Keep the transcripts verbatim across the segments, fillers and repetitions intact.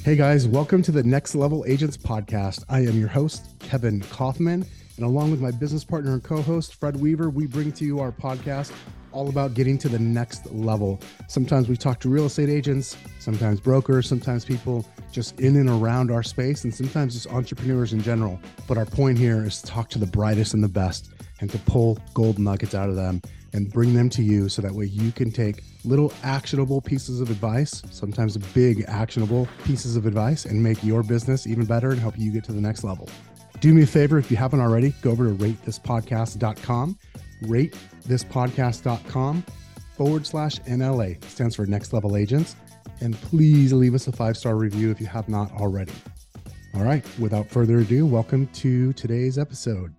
Hey guys, welcome to the Next Level Agents podcast. I am your host, Kevin Kaufman, and along with my business partner and co-host, Fred Weaver, we bring to you our podcast all about getting to the next level. Sometimes we talk to real estate agents, sometimes brokers, sometimes people just in and around our space, and sometimes just entrepreneurs in general. But our point here is to talk to the brightest and the best and to pull gold nuggets out of them and bring them to you so that way you can take little actionable pieces of advice, sometimes big actionable pieces of advice, and make your business even better and help you get to the next level. Do me a favor, if you haven't already, go over to rate this podcast dot com, rate this podcast dot com forward slash N L A. It stands for Next Level Agents. And please leave us a five-star review if you have not already. All right, without further ado, welcome to today's episode.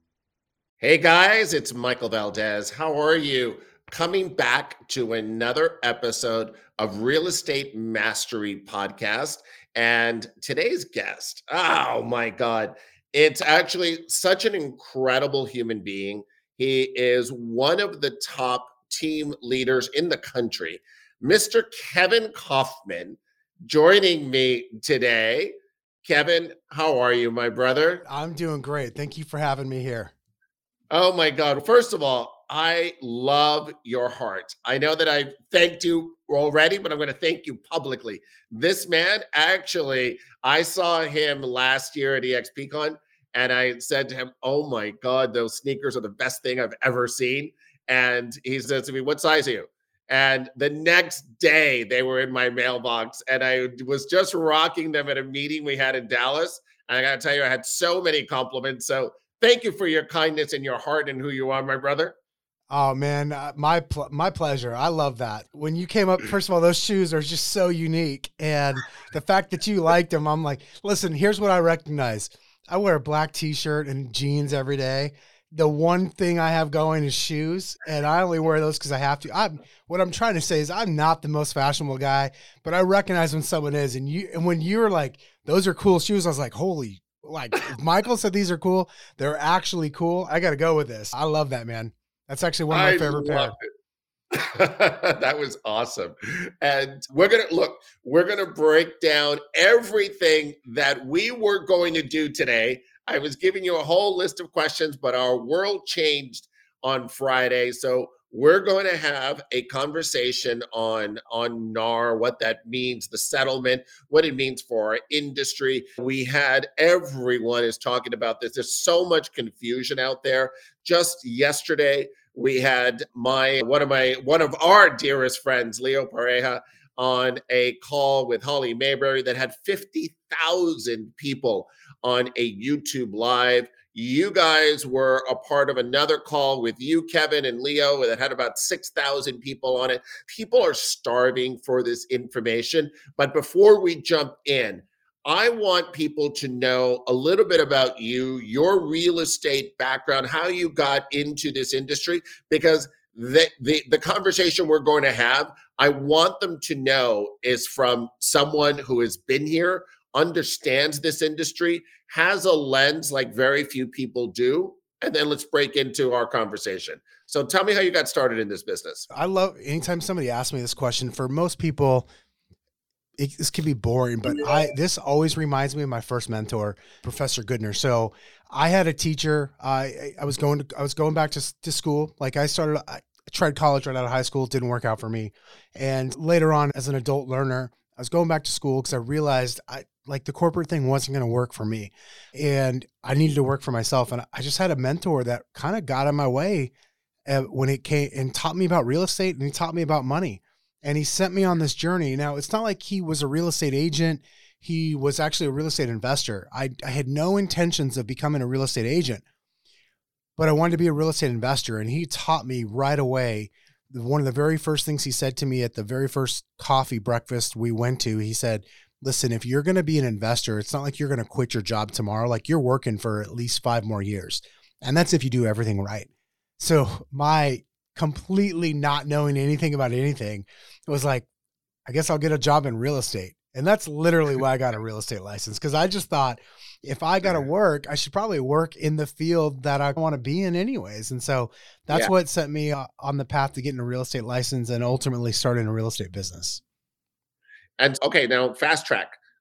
Hey guys, it's Michael Valdez. How are you? Coming back to another episode of Real Estate Mastery Podcast. And today's guest, oh my God, it's actually such an incredible human being. He is one of the top team leaders in the country, Mister Kevin Kaufman, joining me today. Kevin, how are you, my brother? I'm doing great. Thank you for having me here. Oh my God. First of all, I love your heart. I know that I thanked you already, but I'm going to thank you publicly. This man, actually, I saw him last year at EXPCon, and I said to him, oh my God, those sneakers are the best thing I've ever seen. And he says to me, what size are you? And the next day they were in my mailbox, and I was just rocking them at a meeting we had in Dallas. And I got to tell you, I had so many compliments. So thank you for your kindness and your heart and who you are, my brother. Oh man, uh, my pl- my pleasure. I love that. When you came up, first of all, those shoes are just so unique, and the fact that you liked them, I'm like, listen, here's what I recognize. I wear a black t-shirt and jeans every day. The one thing I have going is shoes, and I only wear those because I have to. I'm what I'm trying to say is I'm not the most fashionable guy, but I recognize when someone is, and you and when you're like, those are cool shoes, I was like, holy. Like if Michael said these are cool, they're actually cool. I got to go with this. I love that, man. That's actually one of my I favorite pairs. That was awesome. And we're going to look, we're going to break down everything that we were going to do today. I was giving you a whole list of questions, but our world changed on Friday. So we're going to have a conversation on, on N A R, what that means, the settlement, what it means for our industry. We had everyone is talking about this. There's so much confusion out there. Just yesterday, we had my one of my one of our dearest friends, Leo Pareja, on a call with Holly Mayberry that had fifty thousand people on a YouTube Live. You guys were a part of another call with you, Kevin, and Leo that had about six thousand people on it. People are starving for this information. But before we jump in, I want people to know a little bit about you, your real estate background, how you got into this industry, because the, the, the conversation we're going to have, I want them to know is from someone who has been here, understands this industry, has a lens like very few people do. And then let's break into our conversation. So tell me how you got started in this business. I love anytime somebody asks me this question. For most people, it, this can be boring, but I this always reminds me of my first mentor, Professor Goodner. So I had a teacher. I I was going to I was going back to to school. Like I started, I tried college right out of high school. It didn't work out for me. And later on, as an adult learner, I was going back to school because I realized I like the corporate thing wasn't going to work for me, and I needed to work for myself. And I just had a mentor that kind of got in my way uh, when it came and taught me about real estate, and he taught me about money. And he sent me on this journey. Now, it's not like he was a real estate agent. He was actually a real estate investor. I, I had no intentions of becoming a real estate agent, but I wanted to be a real estate investor. And he taught me right away. One of the very first things he said to me at the very first coffee breakfast we went to, he said, listen, if you're going to be an investor, it's not like you're going to quit your job tomorrow. Like you're working for at least five more years. And that's if you do everything right. So my completely not knowing anything about anything, it was like, I guess I'll get a job in real estate. And that's literally why I got a real estate license. Cause I just thought if I got to work, I should probably work in the field that I want to be in anyways. And so that's yeah. what set me on the path to getting a real estate license and ultimately starting a real estate business. And okay, now fast track.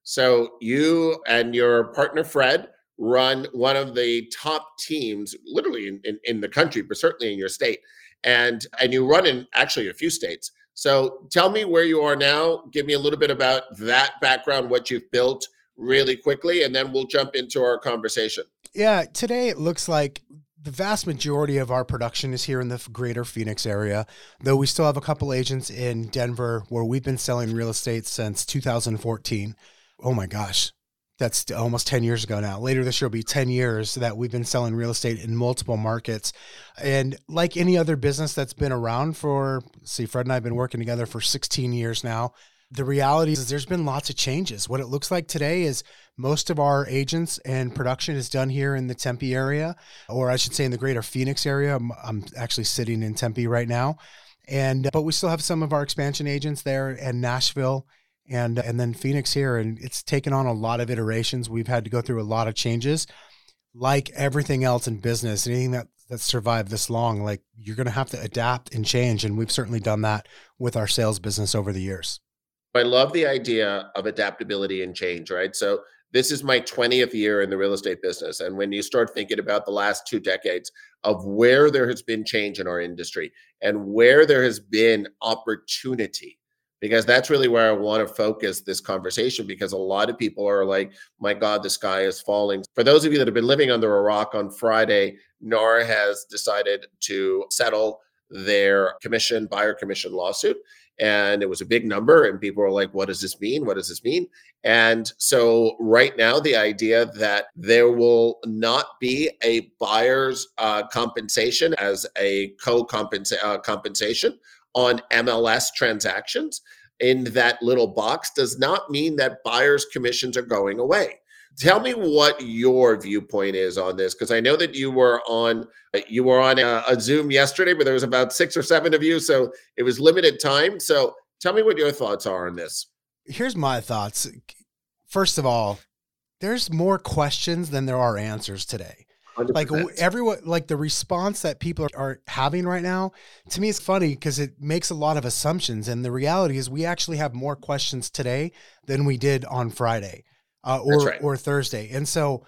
So you and your partner, Fred, run one of the top teams, literally in, in, in the country, but certainly in your state. And, and you run in actually a few states. So tell me where you are now. Give me a little bit about that background, what you've built really quickly, and then we'll jump into our conversation. Yeah, today it looks like the vast majority of our production is here in the greater Phoenix area, though we still have a couple agents in Denver where we've been selling real estate since two thousand fourteen. Oh my gosh, that's almost ten years ago now. Later this year will be ten years that we've been selling real estate in multiple markets. And like any other business that's been around for, see, Fred and I have been working together for sixteen years now. The reality is there's been lots of changes. What it looks like today is most of our agents and production is done here in the Tempe area, or I should say in the greater Phoenix area. I'm, I'm actually sitting in Tempe right now. And, but we still have some of our expansion agents there in Nashville and, and then Phoenix here. And it's taken on a lot of iterations. We've had to go through a lot of changes. Like everything else in business, anything that, that survived this long, like you're going to have to adapt and change. And we've certainly done that with our sales business over the years. I love the idea of adaptability and change, right? So this is my twentieth year in the real estate business. And when you start thinking about the last two decades of where there has been change in our industry and where there has been opportunity, because that's really where I want to focus this conversation, because a lot of people are like, my God, the sky is falling. For those of you that have been living under a rock, on Friday, N A R has decided to settle their commission, buyer commission lawsuit. And it was a big number, and people were like, what does this mean? What does this mean? And so right now, the idea that there will not be a buyer's uh, compensation as a co-compensation uh, compensation on M L S transactions in that little box does not mean that buyer's commissions are going away. Tell me what your viewpoint is on this, because I know that you were on you were on a, a Zoom yesterday, but there was about six or seven of you, so it was limited time. So tell me what your thoughts are on this. Here's my thoughts. First of all, there's more questions than there are answers today. one hundred percent. Like everyone, like the response that people are, are having right now, to me, it's funny because it makes a lot of assumptions, and the reality is we actually have more questions today than we did on Friday. Uh, or right. or Thursday. And so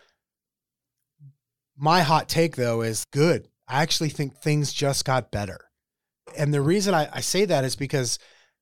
my hot take, though, is good. I actually think things just got better. And the reason I, I say that is because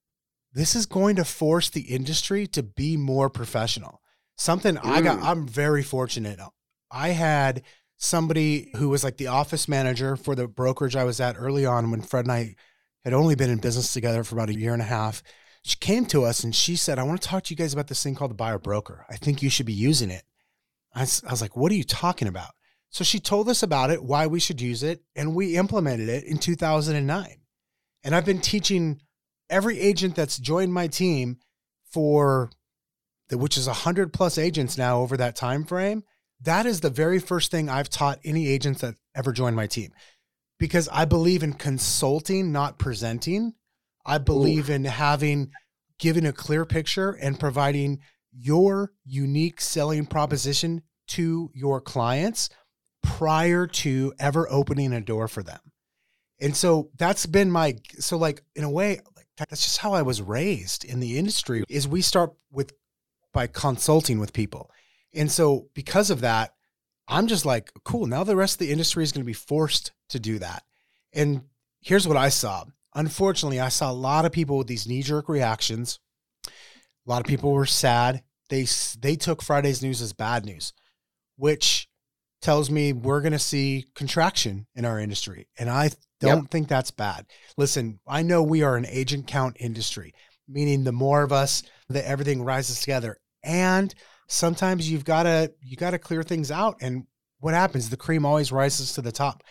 this is going to force the industry to be more professional. Something mm. I got, I'm very fortunate. I had somebody who was like the office manager for the brokerage I was at early on when Fred and I had only been in business together for about a year and a half. She came to us and she said, I want to talk to you guys about this thing called the buyer broker. I think you should be using it. I was, I was like, what are you talking about? So she told us about it, why we should use it, and we implemented it in two thousand nine. And I've been teaching every agent that's joined my team for, the, which is one hundred plus agents now over that time frame. That is the very first thing I've taught any agents that ever joined my team, because I believe in consulting, not presenting. I believe Ooh. in having, giving a clear picture and providing your unique selling proposition to your clients prior to ever opening a door for them. And so that's been my, so like in a way, like that's just how I was raised in the industry, is we start with, by consulting with people. And so because of that, I'm just like, cool, now the rest of the industry is going to be forced to do that. And here's what I saw. Unfortunately, I saw a lot of people with these knee-jerk reactions. A lot of people were sad. They they took Friday's news as bad news, which tells me we're going to see contraction in our industry. And I don't yep. think that's bad. Listen, I know we are an agent count industry, meaning the more of us, that everything rises together. And sometimes you've got to you got to clear things out. And what happens? The cream always rises to the top.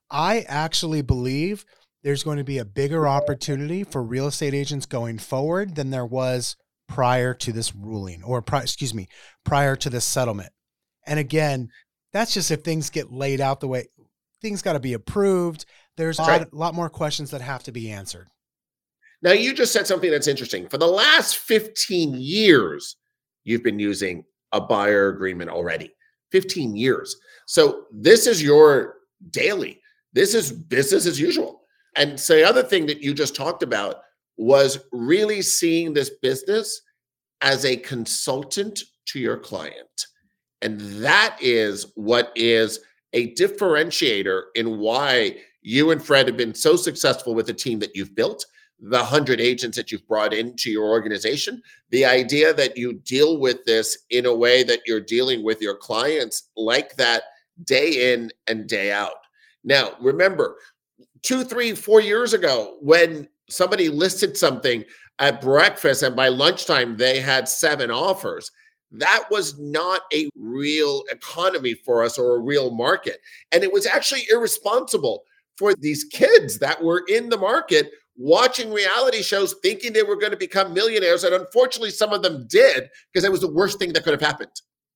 I actually believe there's going to be a bigger opportunity for real estate agents going forward than there was prior to this ruling, or pri- excuse me, prior to this settlement. And again, that's just if things get laid out the way things got to be approved. There's a lot, right. lot more questions that have to be answered. Now, you just said something that's interesting. For the last fifteen years, you've been using a buyer agreement already. fifteen years. So this is your daily. This is business as usual. And so the other thing that you just talked about was really seeing this business as a consultant to your client. And that is what is a differentiator in why you and Fred have been so successful with the team that you've built, the one hundred agents that you've brought into your organization, the idea that you deal with this in a way that you're dealing with your clients like that day in and day out. Now, remember, two, three, four years ago, when somebody listed something at breakfast and by lunchtime they had seven offers, that was not a real economy for us or a real market. And it was actually irresponsible for these kids that were in the market watching reality shows thinking they were going to become millionaires. And unfortunately, some of them did, because it was the worst thing that could have happened.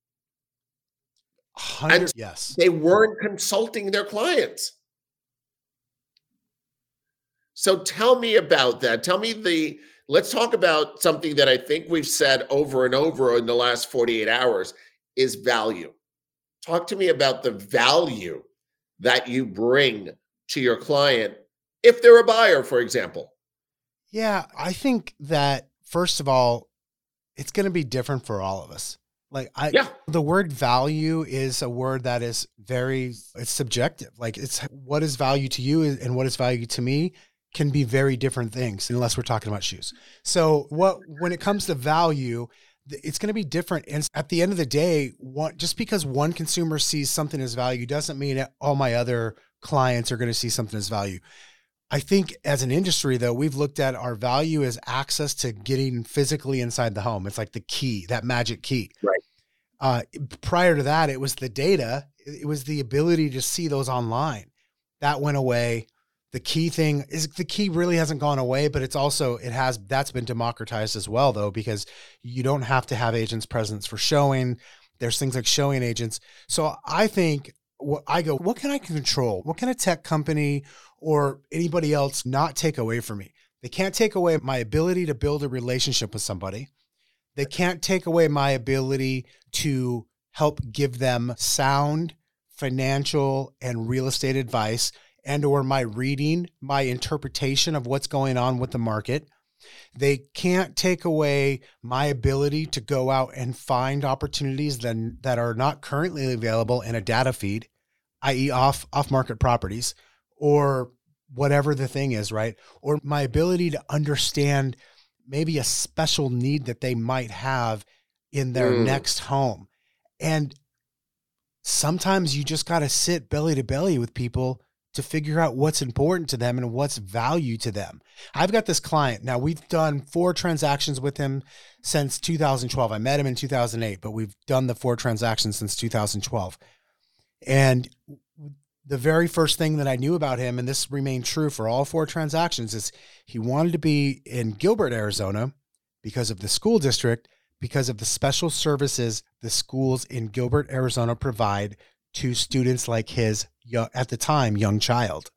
And yes. They weren't consulting their clients. So tell me about that. Tell me the, let's talk about something that I think we've said over and over in the last forty-eight hours is value. Talk to me about the value that you bring to your client if they're a buyer, for example. Yeah, I think that first of all, it's going to be different for all of us. Like I, yeah. the word value is a word that is very, it's subjective. Like it's what is value to you and what is value to me can be very different things unless we're talking about shoes. So what, when it comes to value, it's going to be different. And at the end of the day, one, just because one consumer sees something as value doesn't mean that all my other clients are going to see something as value. I think as an industry, though, we've looked at our value as access to getting physically inside the home. It's like the key, that magic key. Right. Uh, prior to that, it was the data. It was the ability to see those online. That went away. The key thing is the key really hasn't gone away, but it's also, it has, that's been democratized as well, though, because you don't have to have agents presence for showing. There's things like showing agents. So I think what I go, what can I control? What can a tech company or anybody else not take away from me? They can't take away my ability to build a relationship with somebody. They can't take away my ability to help give them sound financial and real estate advice and or my reading, my interpretation of what's going on with the market. They can't take away my ability to go out and find opportunities that, that are not currently available in a data feed, that is off, off market properties or whatever the thing is, right? Or my ability to understand maybe a special need that they might have in their mm. next home. And sometimes you just got to sit belly to belly with people to figure out what's important to them and what's value to them. I've got this client. Now we've done four transactions with him since two thousand twelve. I met him in two thousand eight, but we've done the four transactions since two thousand twelve. And the very first thing that I knew about him, and this remained true for all four transactions, is he wanted to be in Gilbert, Arizona because of the school district, because of the special services the schools in Gilbert, Arizona provide to students like his, at the time, young child.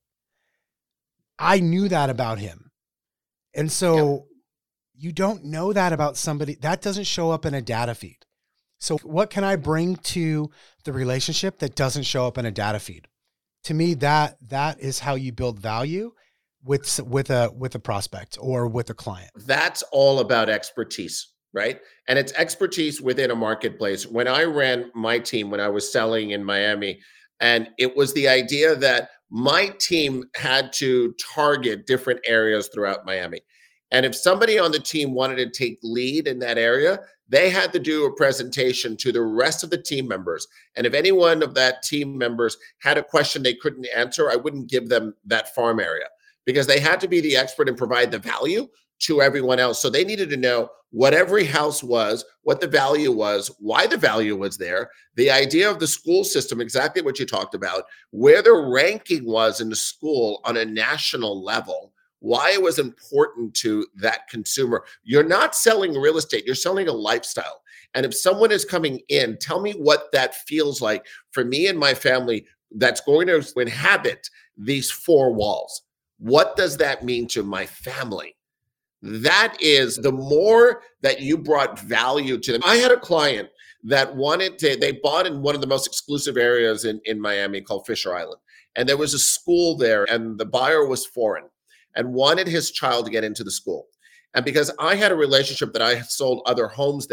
I knew that about him. And so yep. you don't know that about somebody. That doesn't show up in a data feed. So what can I bring to the relationship that doesn't show up in a data feed? To me, that that is how you build value with with a with a prospect or with a client. That's all about expertise, right? And it's expertise within a marketplace. When I ran my team, when I was selling in Miami, and it was the idea that my team had to target different areas throughout Miami. And if somebody on the team wanted to take lead in that area, they had to do a presentation to the rest of the team members. And if any one of that team members had a question they couldn't answer, I wouldn't give them that farm area because they had to be the expert and provide the value to everyone else. So they needed to know what every house was, what the value was, why the value was there, the idea of the school system, exactly what you talked about, where the ranking was in the school on a national level, why it was important to that consumer. You're not selling real estate, you're selling a lifestyle. And if someone is coming in, tell me what that feels like for me and my family that's going to inhabit these four walls. What does that mean to my family? That is, the more that you brought value to them. I had a client that wanted to, they bought in one of the most exclusive areas in, in Miami called Fisher Island. And there was a school there and the buyer was foreign and wanted his child to get into the school. And because I had a relationship that I had sold other homes there,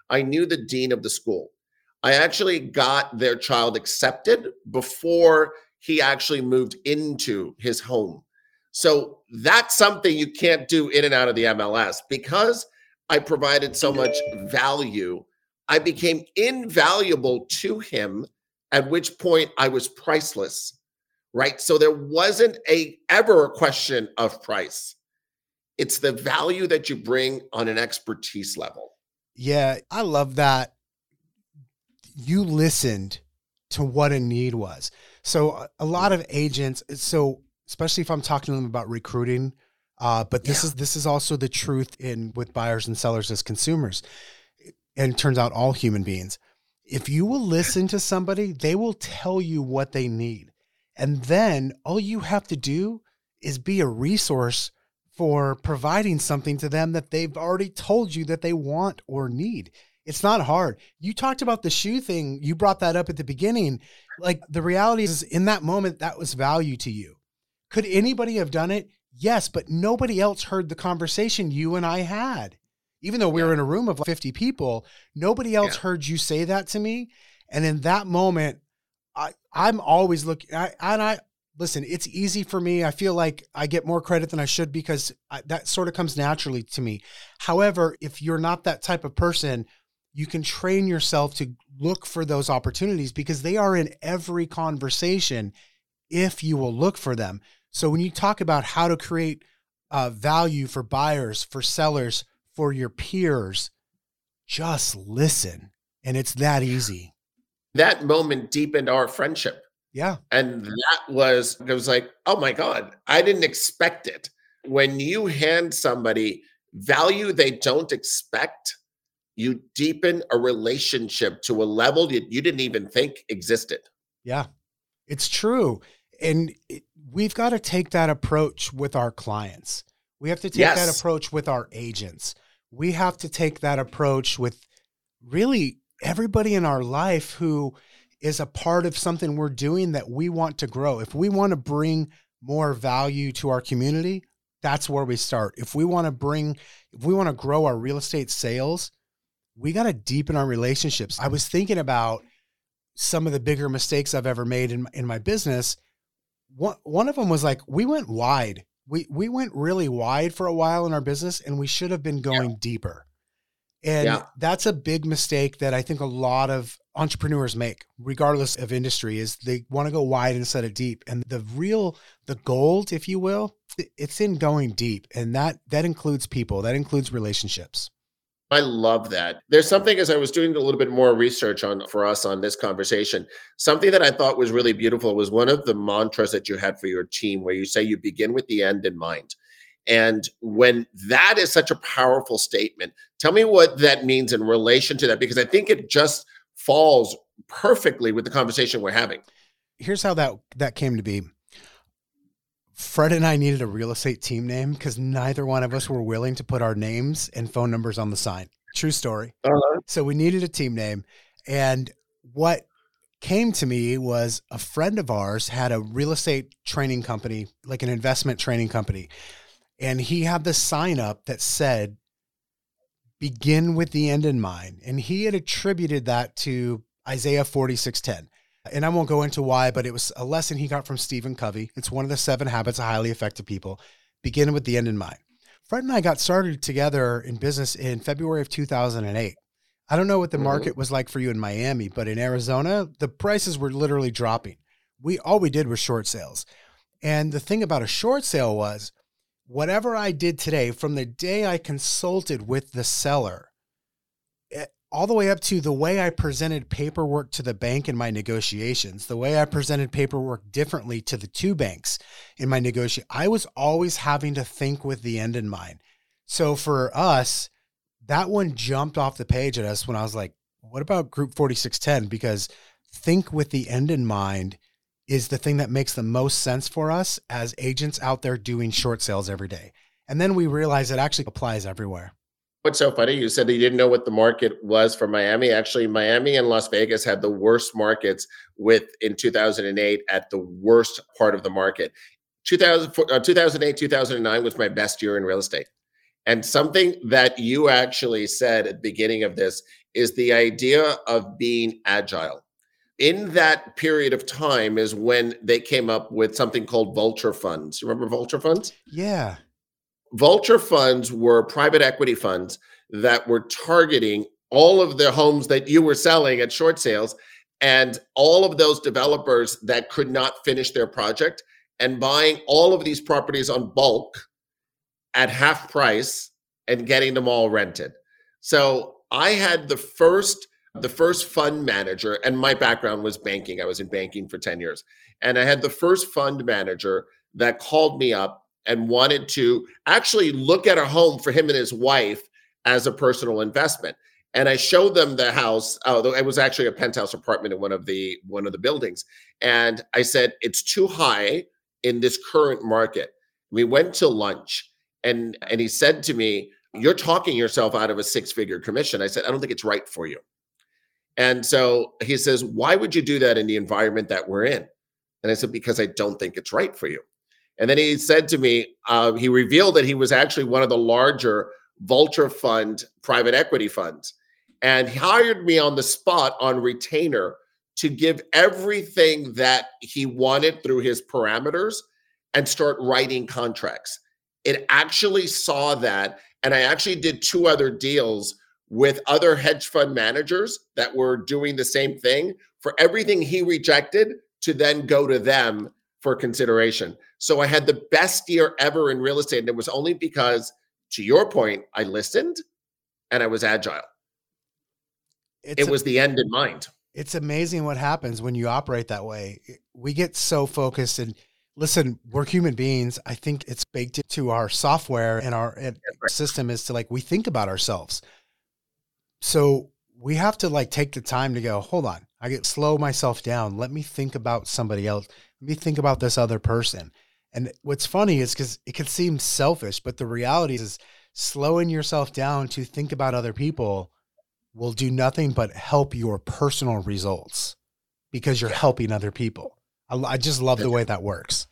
I knew the dean of the school. I actually got their child accepted before he actually moved into his home. So that's something you can't do in and out of the M L S. Because I provided so much value, I became invaluable to him, at which point I was priceless, right? So there wasn't a ever a question of price. It's the value that you bring on an expertise level. Yeah, I love that you listened to what a need was. So a lot of agents, so especially if I'm talking to them about recruiting, uh, but this yeah. is this is also the truth in with buyers and sellers as consumers, and it turns out all human beings. If you will listen to somebody, they will tell you what they need, and then all you have to do is be a resource for providing something to them that they've already told you that they want or need. It's not hard. You talked about the shoe thing. You brought that up at the beginning. Like, the reality is, in that moment, that was value to you. Could anybody have done it? Yes, but nobody else heard the conversation you and I had. Even though we yeah. were in a room of fifty people, nobody else yeah. heard you say that to me. And in that moment, I, I'm always looking, I, and I, listen, it's easy for me. I feel like I get more credit than I should because I, that sort of comes naturally to me. However, if you're not that type of person, you can train yourself to look for those opportunities because they are in every conversation if you will look for them. So when you talk about how to create uh, value for buyers, for sellers, for your peers, just listen. And it's that easy. That moment deepened our friendship. Yeah. And that was, it was like, oh my God, I didn't expect it. When you hand somebody value they don't expect, you deepen a relationship to a level you, you didn't even think existed. Yeah, it's true. And it, we've got to take that approach with our clients. We have to take yes. that approach with our agents. We have to take that approach with really everybody in our life who is a part of something we're doing that we want to grow. If we want to bring more value to our community, that's where we start. If we want to bring, if we want to grow our real estate sales, we got to deepen our relationships. I was thinking about some of the bigger mistakes I've ever made in, in my business. One, one of them was like, we went wide. We, we went really wide for a while in our business, and we should have been going yeah. deeper. And yeah. that's a big mistake that I think a lot of entrepreneurs make, regardless of industry, is they want to go wide instead of deep. And the real, the gold, if you will, it's in going deep. And that, that includes people, that includes relationships. I love that. There's something, as I was doing a little bit more research on for us on this conversation, something that I thought was really beautiful was one of the mantras that you had for your team, where you say you begin with the end in mind. And when that is such a powerful statement, tell me what that means in relation to that, because I think it just falls perfectly with the conversation we're having. Here's how that, that came to be. Fred and I needed a real estate team name because neither one of us were willing to put our names and phone numbers on the sign. True story. Uh-huh. So we needed a team name. And what came to me was a friend of ours had a real estate training company, like an investment training company. And he had this sign up that said, begin with the end in mind. And he had attributed that to Isaiah forty-six ten. And I won't go into why, but it was a lesson he got from Stephen Covey. It's one of the seven habits of highly effective people. Begin with the end in mind. Fred and I got started together in business in February of two thousand eight. I don't know what the market was like for you in Miami, but in Arizona, the prices were literally dropping. We, all we did was short sales. And the thing about a short sale was, whatever I did today, from the day I consulted with the seller, all the way up to the way I presented paperwork to the bank in my negotiations, the way I presented paperwork differently to the two banks in my negotiation, I was always having to think with the end in mind. So for us, that one jumped off the page at us when I was like, what about Group forty-six ten? Because think with the end in mind is the thing that makes the most sense for us as agents out there doing short sales every day. And then we realized it actually applies everywhere. What's so funny, you said that you didn't know what the market was for Miami. Actually, Miami and Las Vegas had the worst markets with in two thousand eight at the worst part of the market. two thousand, uh, two thousand eight, two thousand nine was my best year in real estate. And something that you actually said at the beginning of this is the idea of being agile. In that period of time is when they came up with something called vulture funds. You remember vulture funds? Yeah. Vulture funds were private equity funds that were targeting all of the homes that you were selling at short sales and all of those developers that could not finish their project and buying all of these properties on bulk at half price and getting them all rented. So I had the first the first fund manager, and my background was banking. I was in banking for ten years. And I had the first fund manager that called me up and wanted to actually look at a home for him and his wife as a personal investment. And I showed them the house. Oh, it was actually a penthouse apartment in one of the one of the buildings. And I said, it's too high in this current market. We went to lunch and, and he said to me, you're talking yourself out of a six-figure commission. I said, I don't think it's right for you. And so he says, why would you do that in the environment that we're in? And I said, because I don't think it's right for you. And then he said to me, uh, he revealed that he was actually one of the larger vulture fund private equity funds and hired me on the spot on retainer to give everything that he wanted through his parameters and start writing contracts. It actually saw that. And I actually did two other deals with other hedge fund managers that were doing the same thing for everything he rejected to then go to them for consideration. So I had the best year ever in real estate. And it was only because, to your point, I listened and I was agile. It's it was a, the end in mind. It's amazing what happens when you operate that way. We get so focused and listen, we're human beings. I think it's baked into our software and our and right. system is to like, we think about ourselves. So we have to like take the time to go, hold on, I get slow myself down. Let me think about somebody else. Let me think about this other person. And what's funny is because it can seem selfish, but the reality is slowing yourself down to think about other people will do nothing but help your personal results because you're helping other people. I, I just love the way that works.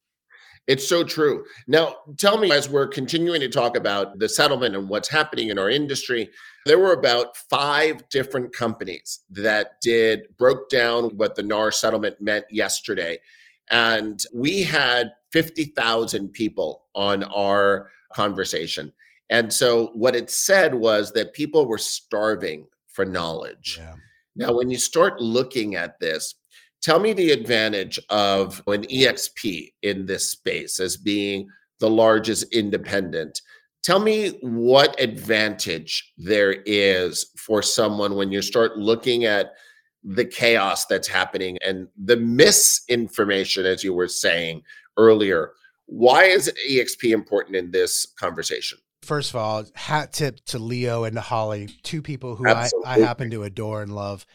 It's so true. Now, tell me, as we're continuing to talk about the settlement and what's happening in our industry, there were about five different companies that did broke down what the N A R settlement meant yesterday. And we had fifty thousand people on our conversation. And so what it said was that people were starving for knowledge. Yeah. Now, when you start looking at this, tell me the advantage of an E X P in this space as being the largest independent. Tell me what advantage there is for someone when you start looking at the chaos that's happening and the misinformation, as you were saying earlier. Why is E X P important in this conversation? First of all, hat tip to Leo and to Holly, two people who I, I happen to adore and love.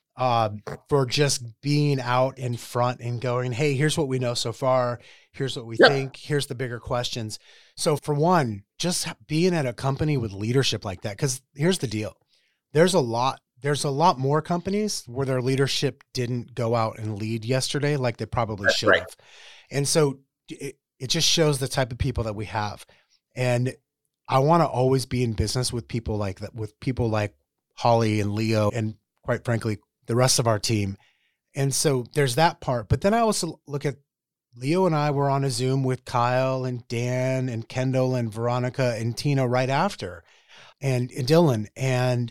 Um, for just being out in front and going, hey, here's what we know so far. Here's what we yeah. think. Here's the bigger questions. So for one, just being at a company with leadership like that, because here's the deal. There's a lot, there's a lot more companies where their leadership didn't go out and lead yesterday like they probably That's should right. have. And so it, it just shows the type of people that we have. And I want to always be in business with people like that, with people like Holly and Leo, and quite frankly, the rest of our team. And so there's that part. But then I also look at Leo and I were on a Zoom with Kyle and Dan and Kendall and Veronica and Tina right after and, and Dylan. And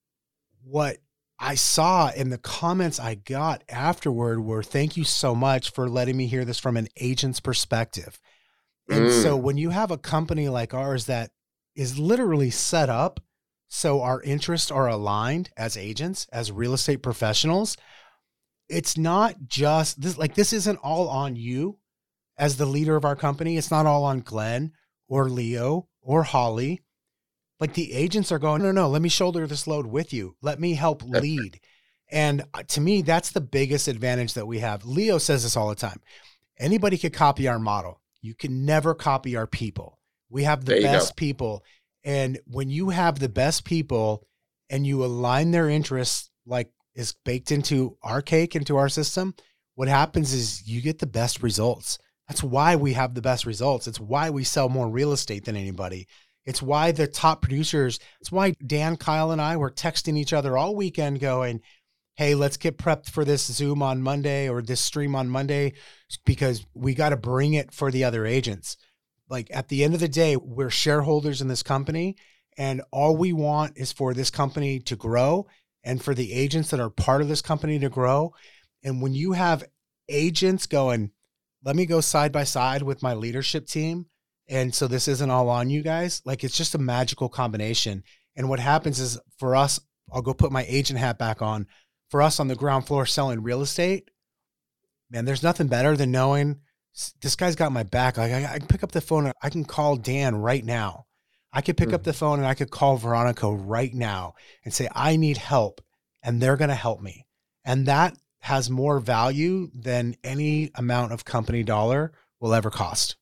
what I saw in the comments I got afterward were, thank you so much for letting me hear this from an agent's perspective. And mm. so when you have a company like ours that is literally set up so our interests are aligned as agents, as real estate professionals, it's not just this, like, this isn't all on you as the leader of our company. It's not all on Glenn or Leo or Holly. Like, the agents are going, no, no, let me shoulder this load with you. Let me help lead. And to me, that's the biggest advantage that we have. Leo says this all the time. Anybody could copy our model. You can never copy our people. We have the best go. people. And when you have the best people and you align their interests, like is baked into our cake, into our system, what happens is you get the best results. That's why we have the best results. It's why we sell more real estate than anybody, It's why the top producers, it's why Dan, Kyle, and I were texting each other all weekend going, hey, let's get prepped for this Zoom on Monday or this stream on Monday, because we got to bring it for the other agents. Like at the end of the day, we're shareholders in this company, and all we want is for this company to grow and for the agents that are part of this company to grow. And when you have agents going, let me go side by side with my leadership team, and so this isn't all on you guys, like it's just a magical combination. And what happens is for us, I'll go put my agent hat back on. For us on the ground floor selling real estate, man, there's nothing better than knowing this guy's got my back. Like I, I can pick up the phone and I can call Dan right now. I could pick mm-hmm. up the phone and I could call Veronica right now and say, I need help, and they're going to help me. And that has more value than any amount of company dollar will ever cost.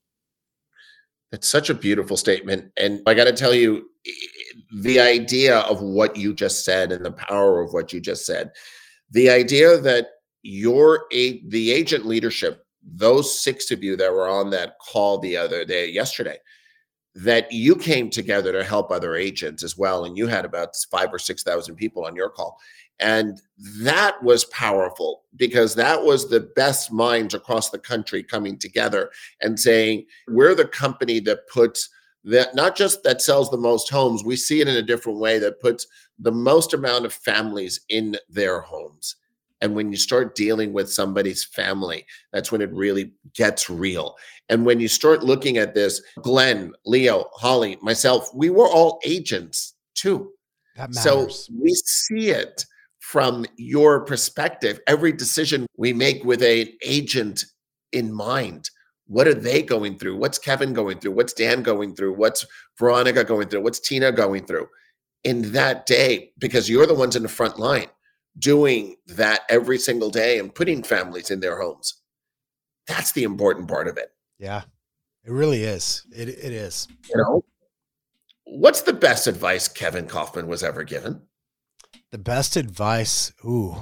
It's such a beautiful statement. And I got to tell you, the idea of what you just said and the power of what you just said, the idea that your a the agent leadership, those six of you that were on that call the other day, yesterday, that you came together to help other agents as well. And you had about five or six thousand people on your call. And that was powerful, because that was the best minds across the country coming together and saying, we're the company that puts that, not just that sells the most homes, we see it in a different way, that puts the most amount of families in their homes. And when you start dealing with somebody's family, that's when it really gets real. And when you start looking at this, Glenn, Leo, Holly, myself, we were all agents too. That matters. So we see it from your perspective. Every decision we make with an agent in mind. What are they going through? What's Kevin going through? What's Dan going through? What's Veronica going through? What's Tina going through in that day? Because you're the ones in the front line doing that every single day and putting families in their homes. That's the important part of it. Yeah, it really is. It It is. You know, what's the best advice Kevin Kaufman was ever given? The best advice, ooh.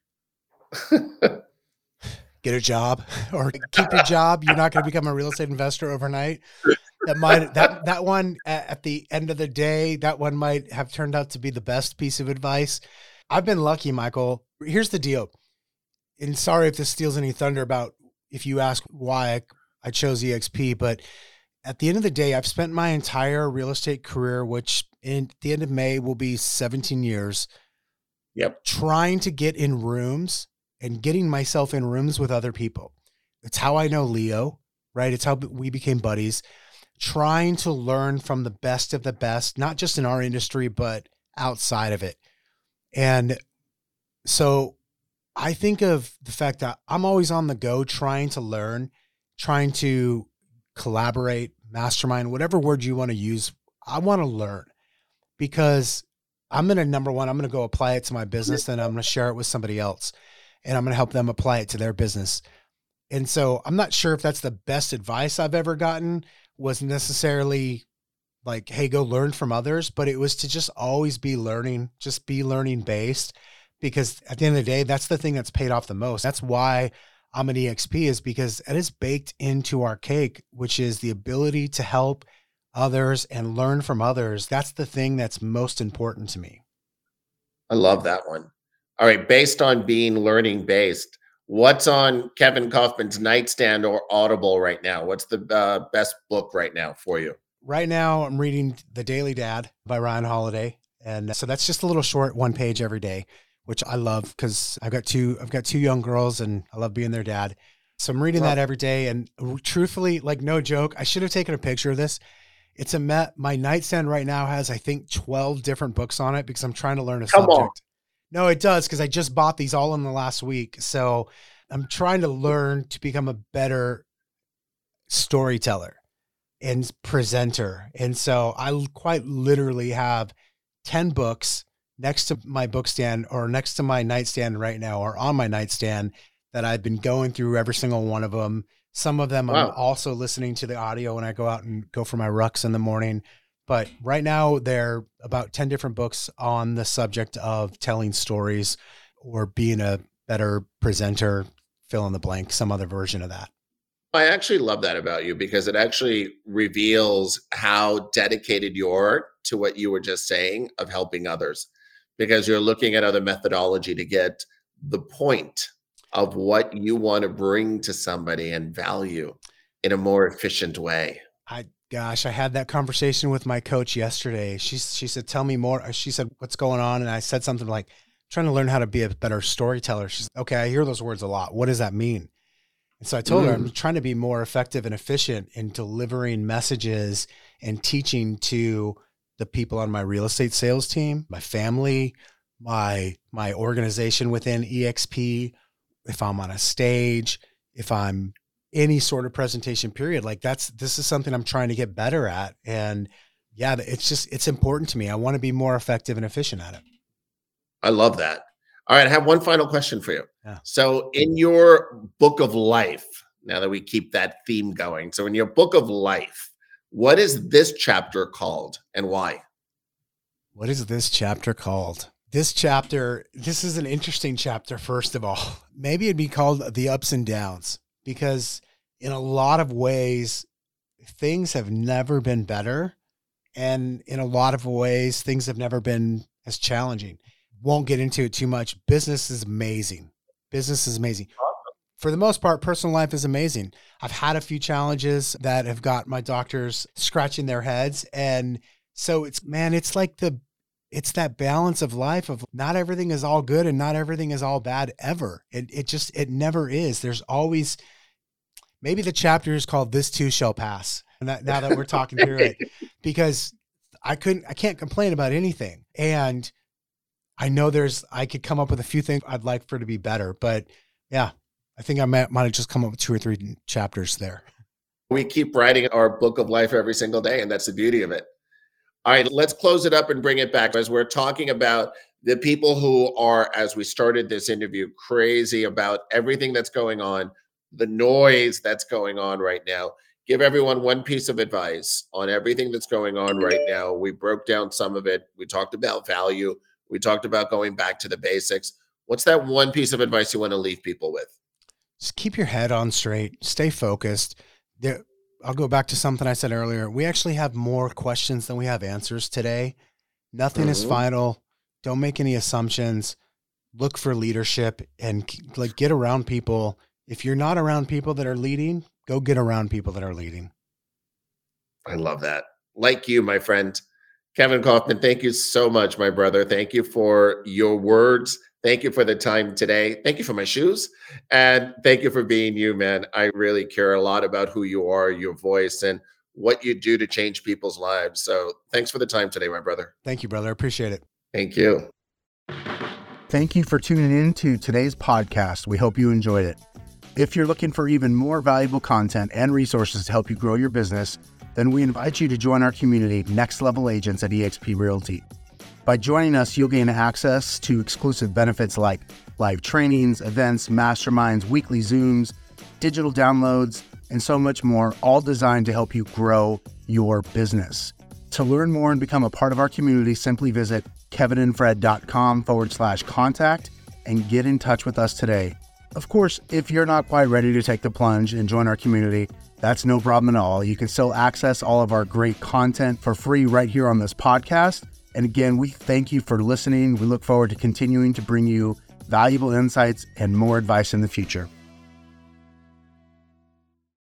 Get a job or keep your job. You're not going to become a real estate investor overnight. That might that that one at the end of the day, that one might have turned out to be the best piece of advice. I've been lucky, Michael. Here's the deal. And sorry if this steals any thunder about if you ask why I, I chose E X P, but at the end of the day, I've spent my entire real estate career, which in the end of May will be seventeen years. Yep. Trying to get in rooms and getting myself in rooms with other people. It's how I know Leo, right? It's how we became buddies. Trying to learn from the best of the best, not just in our industry, but outside of it. And so I think of the fact that I'm always on the go, trying to learn, trying to collaborate, mastermind, whatever word you want to use. I want to learn, because I'm going to, number one, I'm going to go apply it to my business, and I'm going to share it with somebody else, and I'm going to help them apply it to their business. And so I'm not sure if that's the best advice I've ever gotten, was necessarily like, hey, go learn from others, but it was to just always be learning, just be learning based, because at the end of the day, that's the thing that's paid off the most. That's why I'm an E X P, is because it is baked into our cake, which is the ability to help others and learn from others. That's the thing that's most important to me. I love that one. All right. Based on being learning based, what's on Kevin Kaufman's nightstand or Audible right now? What's the uh, best book right now for you? Right now, I'm reading The Daily Dad by Ryan Holiday. And so that's just a little short one page every day, which I love, because I've got two, I've got two young girls and I love being their dad. So I'm reading that every day. And truthfully, like, no joke, I should have taken a picture of this. It's a met. My nightstand right now has, I think, twelve different books on it, because I'm trying to learn a Come subject. on. No, it does, because I just bought these all in the last week. So I'm trying to learn to become a better storyteller and presenter. And so I quite literally have ten books next to my book stand, or next to my nightstand right now, or on my nightstand, that I've been going through every single one of them. Some of them wow. I'm also listening to the audio when I go out and go for my rucks in the morning. But right now, there are about ten different books on the subject of telling stories or being a better presenter, fill in the blank, some other version of that. I actually love that about you because it actually reveals how dedicated you are to what you were just saying of helping others, because you're looking at other methodology to get the point of what you want to bring to somebody and value in a more efficient way. I gosh, I had that conversation with my coach yesterday. She she said, "Tell me more." She said, "What's going on?" And I said something like, "Trying to learn how to be a better storyteller." She's, "Okay, I hear those words a lot. What does that mean?" And so I told mm. her I'm trying to be more effective and efficient in delivering messages and teaching to the people on my real estate sales team, my family, my my organization within E X P. If I'm on a stage, if I'm any sort of presentation period, like that's, this is something I'm trying to get better at. And yeah, it's just, it's important to me. I want to be more effective and efficient at it. I love that. All right. I have one final question for you. Yeah. So in your book of life, now that we keep that theme going, so in your book of life, what is this chapter called and why? What is this chapter called? This chapter, this is an interesting chapter, first of all. Maybe it'd be called The Ups and Downs, because in a lot of ways, things have never been better. And in a lot of ways, things have never been as challenging. Won't get into it too much. Business is amazing. Business is amazing. For the most part, personal life is amazing. I've had a few challenges that have got my doctors scratching their heads. And so it's, man, it's like the, it's that balance of life of not everything is all good and not everything is all bad ever. It it just, it never is. There's always, maybe the chapter is called This Too Shall Pass. And that, now that we're talking through it, because I couldn't, I can't complain about anything. And I know there's, I could come up with a few things I'd like for it to be better, but yeah, I think I might, might have just come up with two or three chapters there. We keep writing our book of life every single day, and that's the beauty of it. All right, let's close it up and bring it back as we're talking about the people who are, as we started this interview, crazy about everything that's going on, the noise that's going on right now. Give everyone one piece of advice on everything that's going on right now. We broke down some of it. We talked about value. We talked about going back to the basics. What's that one piece of advice you want to leave people with? Just keep your head on straight. Stay focused. There, I'll go back to something I said earlier. We actually have more questions than we have answers today. Nothing mm-hmm. is final. Don't make any assumptions. Look for leadership and like get around people. If you're not around people that are leading, go get around people that are leading. I love that. Like you, my friend, Kevin Kaufman, thank you so much, my brother. Thank you for your words. Thank you for the time today. Thank you for my shoes. And thank you for being you, man. I really care a lot about who you are, your voice, and what you do to change people's lives. So thanks for the time today, my brother. Thank you, brother. I appreciate it. Thank you. Thank you for tuning in to today's podcast. We hope you enjoyed it. If you're looking for even more valuable content and resources to help you grow your business, then we invite you to join our community, Next Level Agents at E X P Realty. By joining us, you'll gain access to exclusive benefits like live trainings, events, masterminds, weekly Zooms, digital downloads, and so much more, all designed to help you grow your business. To learn more and become a part of our community, simply visit kevinandfred.com forward slash contact and get in touch with us today. Of course, if you're not quite ready to take the plunge and join our community, that's no problem at all. You can still access all of our great content for free right here on this podcast. And again, we thank you for listening. We look forward to continuing to bring you valuable insights and more advice in the future.